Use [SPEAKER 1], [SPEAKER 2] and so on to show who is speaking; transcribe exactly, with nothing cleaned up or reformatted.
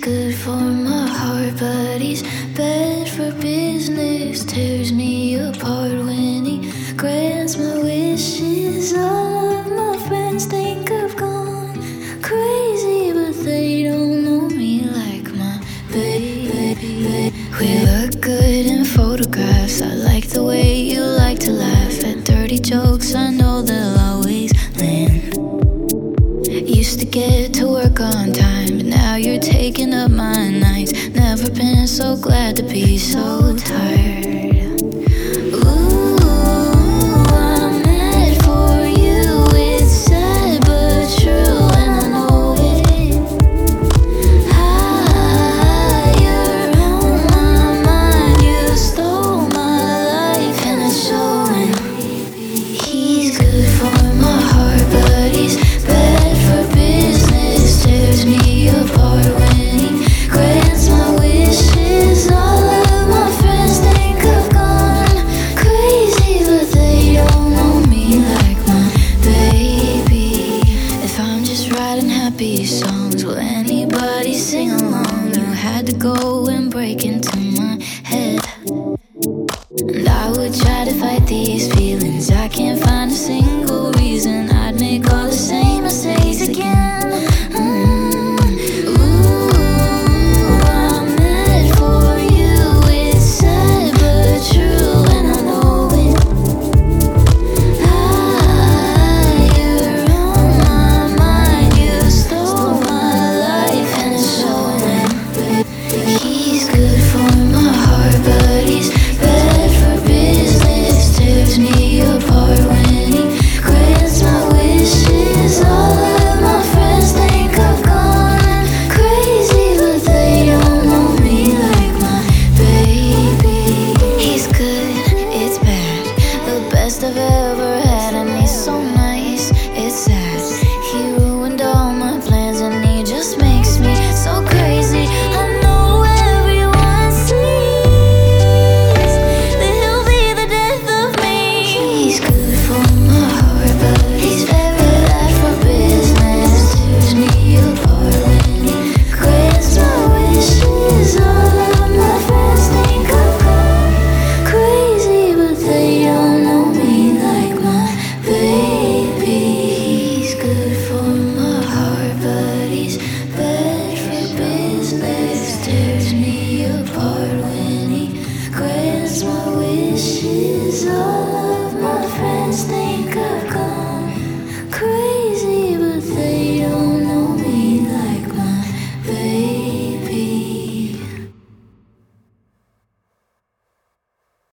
[SPEAKER 1] good for my heart, but he's bad for business. Tears me apart when he grants my wishes. All of my friends think I've gone crazy, but they don't know me like my baby. We look good in photographs. I like the way you like to laugh at dirty jokes. I know they'll always land. Used to get to work on time, but now you're taking up my nights. Never been so glad to be so tired. Ooh, I'm mad for you. It's sad but true, and I know it. Higher on my mind, you stole my life, and it's showing. He's good for my heart, but he's bad for business. Tears me apart when he grants my wishes. All of my friends think I've gone crazy, but they don't know me like my baby. If I'm just writing happy songs, will anybody sing along? You had to go and break into my head, and I would try to fight these feelings. I can't find a single reason